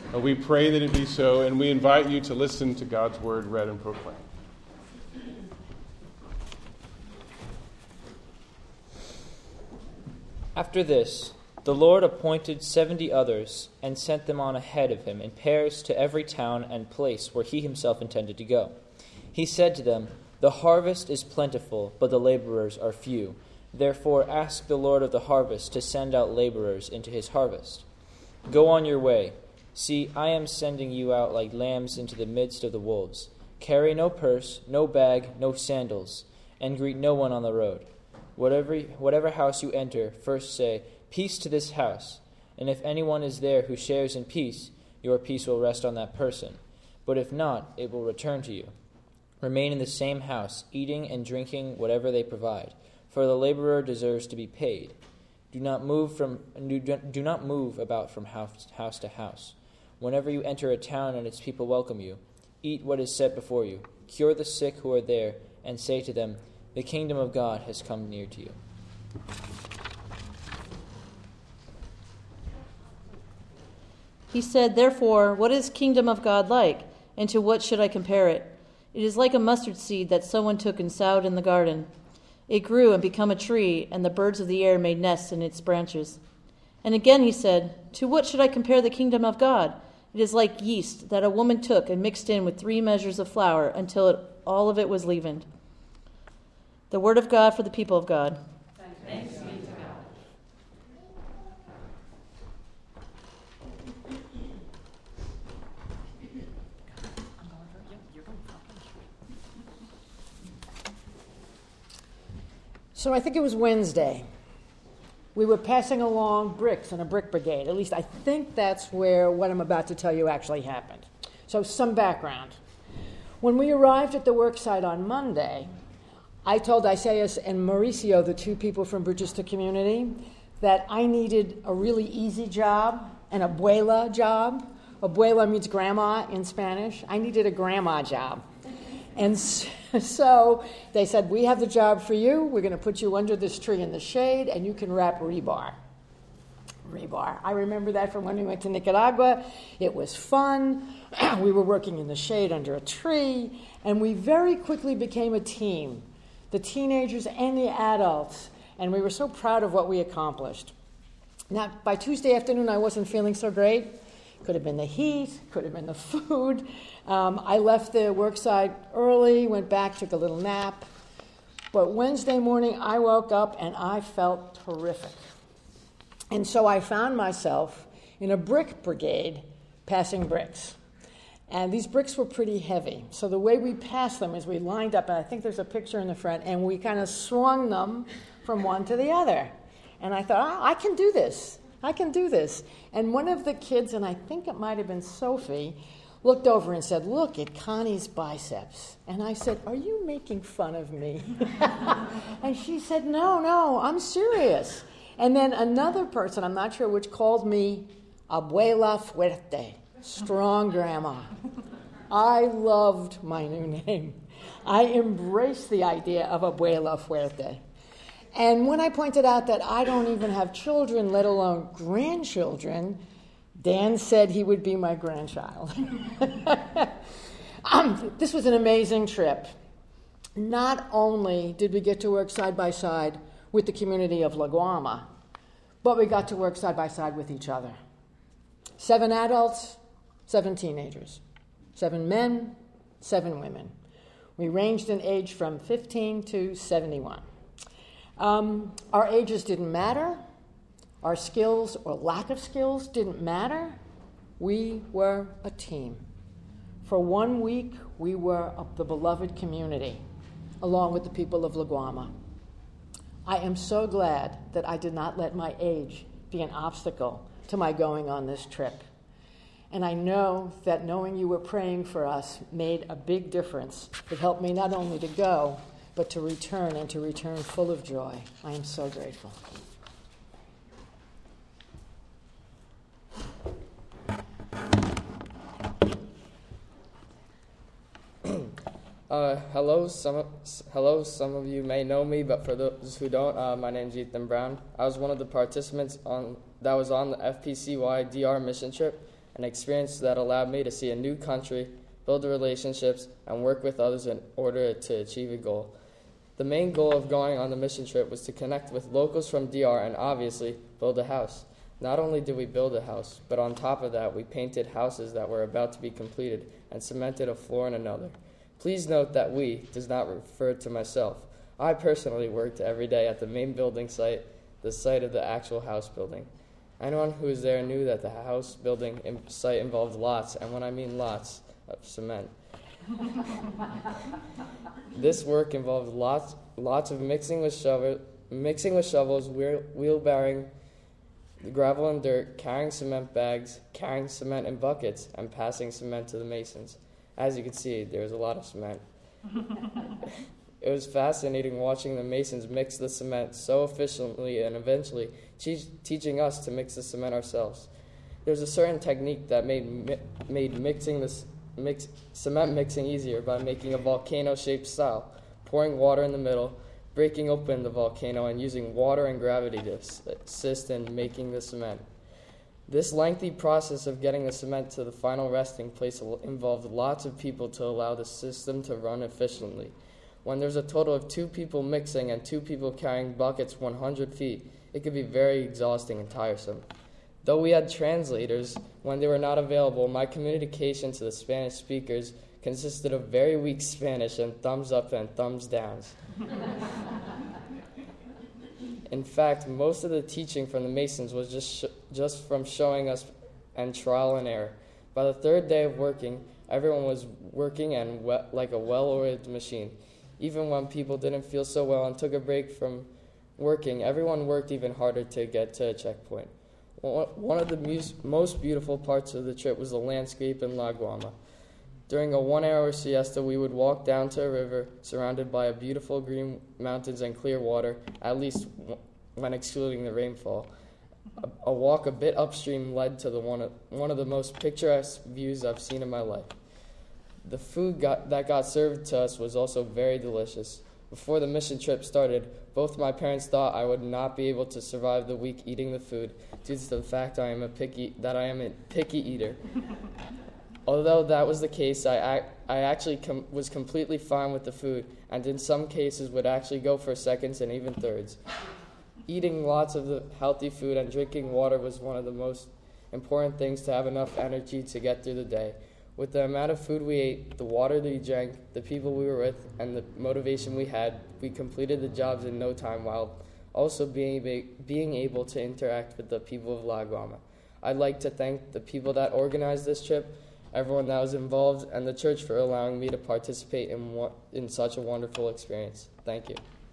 We pray that it be so, and we invite you to listen to God's word read and proclaimed. After this, the Lord appointed 70 others and sent them on ahead of him in pairs to every town and place where he himself intended to go. He said to them, "The harvest is plentiful, but the laborers are few. Therefore ask the Lord of the harvest to send out laborers into his harvest. Go on your way. See, I am sending you out like lambs into the midst of the wolves. Carry no purse, no bag, no sandals, and greet no one on the road. Whatever house you enter, first say, 'Peace to this house.' And if anyone is there who shares in peace, your peace will rest on that person. But if not, it will return to you. Remain in the same house, eating and drinking whatever they provide, for the laborer deserves to be paid. Do not move about from house to house. Whenever you enter a town and its people welcome you, eat what is set before you, cure the sick who are there, and say to them, 'The kingdom of God has come near to you.'" He said, "Therefore, what is kingdom of God like, and to what should I compare it? It is like a mustard seed that someone took and sowed in the garden. It grew and became a tree, and the birds of the air made nests in its branches." And again he said, "To what should I compare the kingdom of God? It is like yeast that a woman took and mixed in with 3 measures of flour until all of it was leavened." The word of God for the people of God. Thanks be to God. So I think it was Wednesday. We were passing along bricks in a brick brigade. At least I think that's where what I'm about to tell you actually happened. So some background. When we arrived at the work site on Monday, I told Isaias and Mauricio, the 2 people from Bridges to Community, that I needed a really easy job, an abuela job. Abuela means grandma in Spanish. I needed a grandma job. And so they said, "We have the job for you. We're going to put you under this tree in the shade, and you can wrap rebar." Rebar. I remember that from when we went to Nicaragua. It was fun. We were working in the shade under a tree, and we very quickly became a team, the teenagers and the adults, and we were so proud of what we accomplished. Now, by Tuesday afternoon, I wasn't feeling so great. Could have been the heat, could have been the food. I left the work site early, went back, took a little nap. But Wednesday morning, I woke up and I felt terrific. And so I found myself in a brick brigade passing bricks. And these bricks were pretty heavy. So the way we passed them is we lined up, and I think there's a picture in the front, and we kind of swung them from one to the other. And I thought, I can do this. I can do this. And one of the kids, and I think it might have been Sophie, looked over and said, "Look at Connie's biceps." And I said, "Are you making fun of me?" And she said, No, I'm serious. And then another person, I'm not sure which, called me Abuela Fuerte, strong grandma. I loved my new name. I embraced the idea of Abuela Fuerte. And when I pointed out that I don't even have children, let alone grandchildren, Dan said he would be my grandchild. This was an amazing trip. Not only did we get to work side by side with the community of La Guama, but we got to work side by side with each other. 7 adults, 7 teenagers. 7 men, 7 women. We ranged in age from 15 to 71. Our ages didn't matter. Our skills or lack of skills didn't matter. We were a team. For 1 week, we were the beloved community, along with the people of La Guama. I am so glad that I did not let my age be an obstacle to my going on this trip. And I know that knowing you were praying for us made a big difference. It helped me not only to go, but to return, and to return full of joy. I am so grateful. Hello, some of you may know me, but for those who don't, my name is Ethan Brown. I was one of the participants that was on the FPCY DR mission trip, an experience that allowed me to see a new country, build relationships, and work with others in order to achieve a goal. The main goal of going on the mission trip was to connect with locals from DR and obviously build a house. Not only did we build a house, but on top of that, we painted houses that were about to be completed and cemented a floor in another. Please note that we does not refer to myself. I personally worked every day at the main building site, the site of the actual house building. Anyone who was there knew that the house building site involved lots, and when I mean lots, of cement. This work involved lots of mixing with shovels, wheelbarrowing the gravel and dirt, carrying cement bags, carrying cement in buckets, and passing cement to the masons. As you can see, there was a lot of cement. It was fascinating watching the masons mix the cement so efficiently and eventually teaching us to mix the cement ourselves. There was a certain technique that made cement mixing easier by making a volcano-shaped style, pouring water in the middle, breaking open the volcano, and using water and gravity to assist in making the cement. This lengthy process of getting the cement to the final resting place involved lots of people to allow the system to run efficiently. When there's a total of 2 people mixing and 2 people carrying buckets 100 feet, it could be very exhausting and tiresome. Though we had translators, when they were not available, my communication to the Spanish speakers consisted of very weak Spanish and thumbs up and thumbs downs. In fact, most of the teaching from the Masons was just from showing us and trial and error. By the 3rd day of working, everyone was working and like a well-oiled machine. Even when people didn't feel so well and took a break from working, everyone worked even harder to get to a checkpoint. One of the most beautiful parts of the trip was the landscape in La Guama. During a 1-hour siesta, we would walk down to a river surrounded by beautiful green mountains and clear water, at least when excluding the rainfall. A walk a bit upstream led to one of the most picturesque views I've seen in my life. The food that got served to us was also very delicious. Before the mission trip started, both my parents thought I would not be able to survive the week eating the food due to the fact I am a picky eater. Although that was the case, I actually was completely fine with the food, and in some cases would actually go for seconds and even thirds. Eating lots of the healthy food and drinking water was one of the most important things to have enough energy to get through the day. With the amount of food we ate, the water that we drank, the people we were with, and the motivation we had, we completed the jobs in no time while also being able to interact with the people of La Guama. I'd like to thank the people that organized this trip, everyone that was involved, and the church for allowing me to participate in such a wonderful experience. Thank you.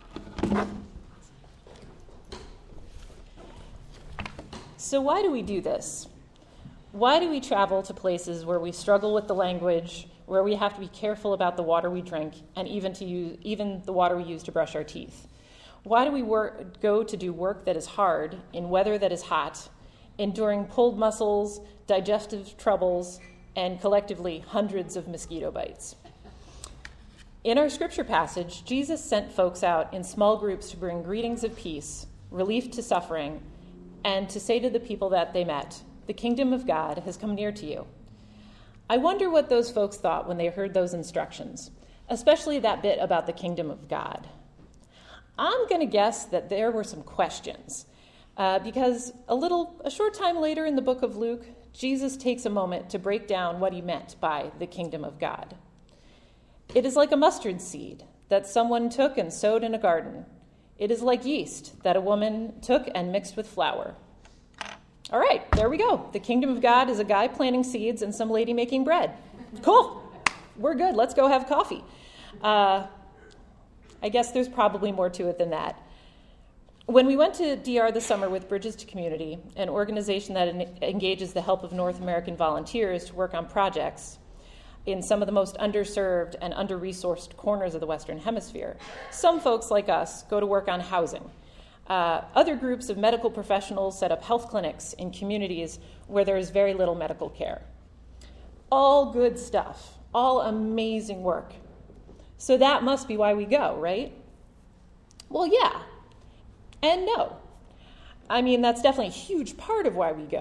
So why do we do this? Why do we travel to places where we struggle with the language, where we have to be careful about the water we drink, and even the water we use to brush our teeth? Why do we go to do work that is hard, in weather that is hot, enduring pulled muscles, digestive troubles, and collectively hundreds of mosquito bites? In our scripture passage, Jesus sent folks out in small groups to bring greetings of peace, relief to suffering, and to say to the people that they met, "The kingdom of God has come near to you." I wonder what those folks thought when they heard those instructions, especially that bit about the kingdom of God. I'm going to guess that there were some questions, because a short time later in the book of Luke, Jesus takes a moment to break down what he meant by the kingdom of God. It is like a mustard seed that someone took and sowed in a garden. It is like yeast that a woman took and mixed with flour. All right, there we go. The kingdom of God is a guy planting seeds and some lady making bread. Cool. We're good. Let's go have coffee. I guess there's probably more to it than that. When we went to DR this summer with Bridges to Community, an organization that engages the help of North American volunteers to work on projects in some of the most underserved and under-resourced corners of the Western Hemisphere, some folks like us go to work on housing. Other groups of medical professionals set up health clinics in communities where there is very little medical care. All good stuff, all amazing work. So that must be why we go, right? Well, yeah, and no. I mean, that's definitely a huge part of why we go.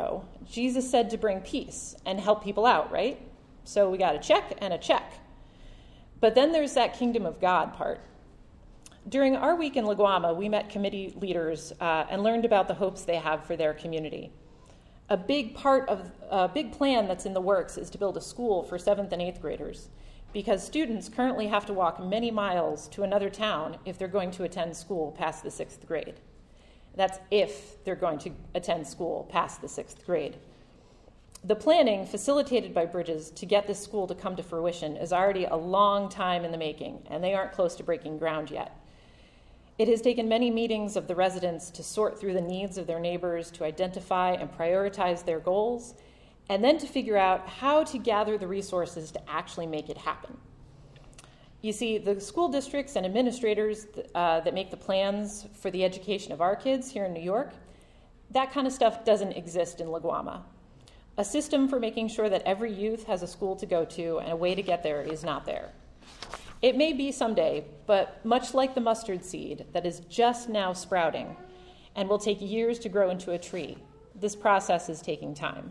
Jesus said to bring peace and help people out, right? So we got a check and a check. But then there's that kingdom of God part. During our week in La Guama, we met committee leaders and learned about the hopes they have for their community. A big plan that's in the works is to build a school for 7th and 8th graders, because students currently have to walk many miles to another town if they're going to attend school past the 6th grade. That's if they're going to attend school past the 6th grade. The planning facilitated by Bridges to get this school to come to fruition is already a long time in the making, and they aren't close to breaking ground yet. It has taken many meetings of the residents to sort through the needs of their neighbors, to identify and prioritize their goals, and then to figure out how to gather the resources to actually make it happen. You see, the school districts and administrators that make the plans for the education of our kids here in New York, that kind of stuff doesn't exist in La Guama. A system for making sure that every youth has a school to go to and a way to get there is not there. It may be someday, but much like the mustard seed that is just now sprouting and will take years to grow into a tree, this process is taking time.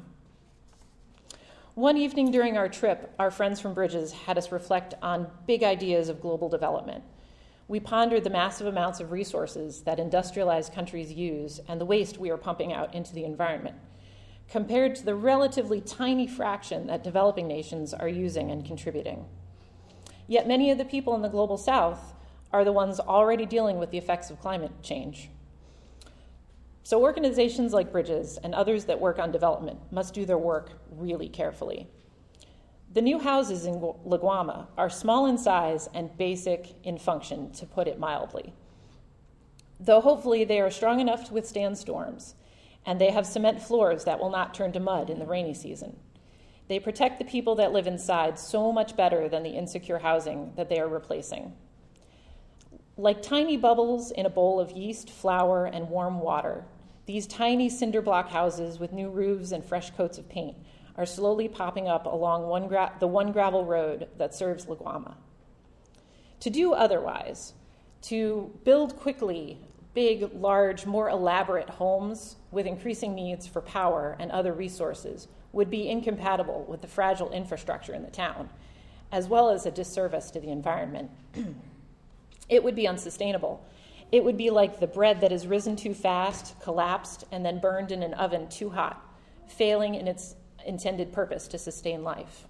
One evening during our trip, our friends from Bridges had us reflect on big ideas of global development. We pondered the massive amounts of resources that industrialized countries use and the waste we are pumping out into the environment, compared to the relatively tiny fraction that developing nations are using and contributing. Yet many of the people in the global south are the ones already dealing with the effects of climate change. So organizations like Bridges and others that work on development must do their work really carefully. The new houses in La Guama are small in size and basic in function, to put it mildly. Though hopefully they are strong enough to withstand storms, and they have cement floors that will not turn to mud in the rainy season. They protect the people that live inside so much better than the insecure housing that they are replacing. Like tiny bubbles in a bowl of yeast, flour, and warm water, these tiny cinder block houses with new roofs and fresh coats of paint are slowly popping up along the one gravel road that serves La Guama. To do otherwise, to build quickly big, large, more elaborate homes with increasing needs for power and other resources would be incompatible with the fragile infrastructure in the town, as well as a disservice to the environment. It would be unsustainable. It would be like the bread that has risen too fast, collapsed, and then burned in an oven too hot, failing in its intended purpose to sustain life.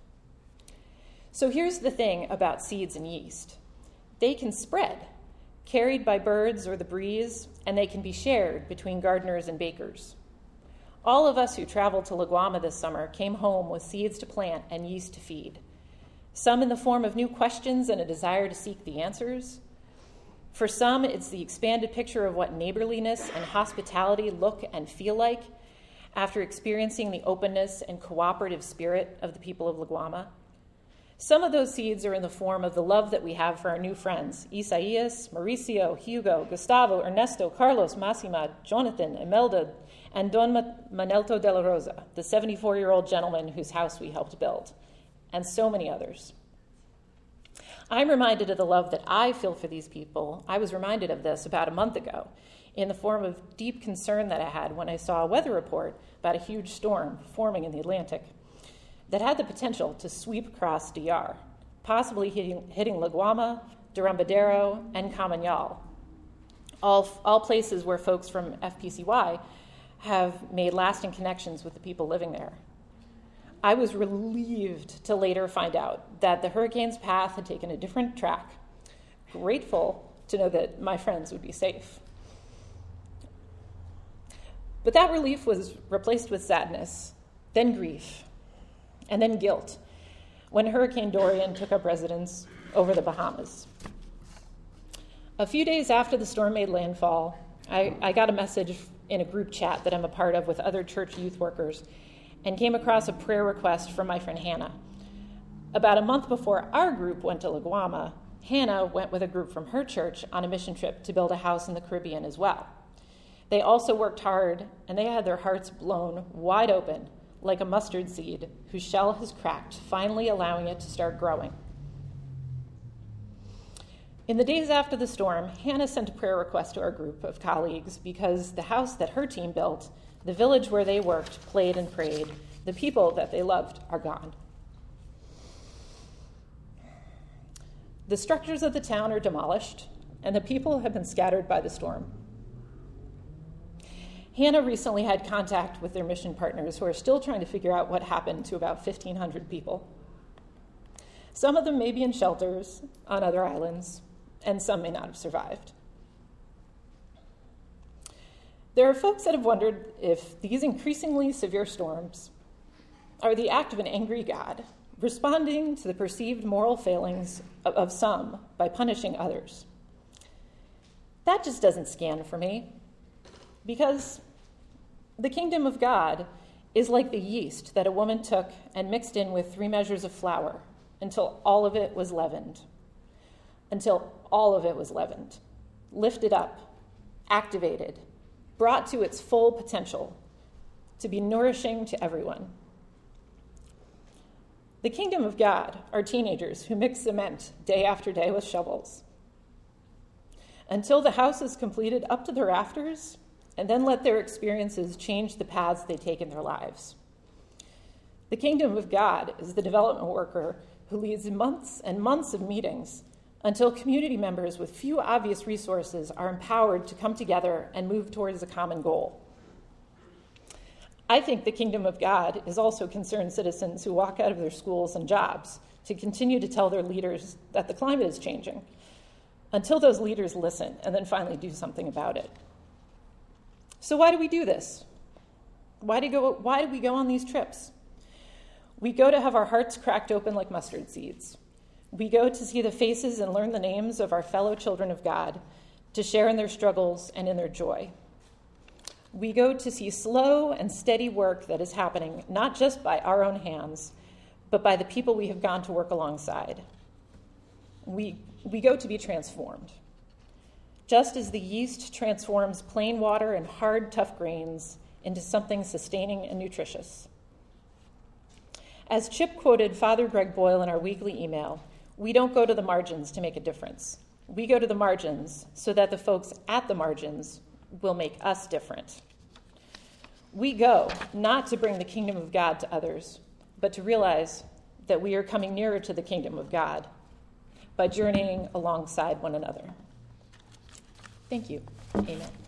So here's the thing about seeds and yeast. They can spread, carried by birds or the breeze, and they can be shared between gardeners and bakers. All of us who traveled to La Guama this summer came home with seeds to plant and yeast to feed, some in the form of new questions and a desire to seek the answers. For some, it's the expanded picture of what neighborliness and hospitality look and feel like after experiencing the openness and cooperative spirit of the people of La Guama. Some of those seeds are in the form of the love that we have for our new friends, Isaias, Mauricio, Hugo, Gustavo, Ernesto, Carlos, Massima, Jonathan, Imelda, and Don Manelto de la Rosa, the 74-year-old gentleman whose house we helped build, and so many others. I'm reminded of the love that I feel for these people. I was reminded of this about a month ago in the form of deep concern that I had when I saw a weather report about a huge storm forming in the Atlantic that had the potential to sweep across DR, possibly hitting La Guama, Durambadero, and Camanal, all places where folks from FPCY have made lasting connections with the people living there. I was relieved to later find out that the hurricane's path had taken a different track, grateful to know that my friends would be safe. But that relief was replaced with sadness, then grief, and then guilt when Hurricane Dorian took up residence over the Bahamas. A few days after the storm made landfall, I got a message in a group chat that I'm a part of with other church youth workers and came across a prayer request from my friend Hannah. About a month before our group went to La Guama, Hannah went with a group from her church on a mission trip to build a house in the Caribbean as well. They also worked hard, and they had their hearts blown wide open like a mustard seed whose shell has cracked, finally allowing it to start growing. In the days after the storm, Hannah sent a prayer request to our group of colleagues because the house that her team built The village where they worked, played, and prayed. The people that they loved are gone. The structures of the town are demolished, and the people have been scattered by the storm. Hannah recently had contact with their mission partners who are still trying to figure out what happened to about 1,500 people. Some of them may be in shelters on other islands, and some may not have survived. There are folks that have wondered if these increasingly severe storms are the act of an angry God responding to the perceived moral failings of some by punishing others. That just doesn't scan for me, because the kingdom of God is like the yeast that a woman took and mixed in with 3 measures of flour until all of it was leavened. Until all of it was leavened, lifted up, activated, brought to its full potential to be nourishing to everyone. The kingdom of God are teenagers who mix cement day after day with shovels until the house is completed up to the rafters, and then let their experiences change the paths they take in their lives. The kingdom of God is the development worker who leads months and months of meetings until community members with few obvious resources are empowered to come together and move towards a common goal. I think the kingdom of God is also concerned citizens who walk out of their schools and jobs to continue to tell their leaders that the climate is changing, until those leaders listen and then finally do something about it. So why do we do this? Why do we go on these trips? We go to have our hearts cracked open like mustard seeds. We go to see the faces and learn the names of our fellow children of God, to share in their struggles and in their joy. We go to see slow and steady work that is happening, not just by our own hands, but by the people we have gone to work alongside. We go to be transformed. Just as the yeast transforms plain water and hard, tough grains into something sustaining and nutritious. As Chip quoted Father Greg Boyle in our weekly email, we don't go to the margins to make a difference. We go to the margins so that the folks at the margins will make us different. We go not to bring the kingdom of God to others, but to realize that we are coming nearer to the kingdom of God by journeying alongside one another. Thank you. Amen.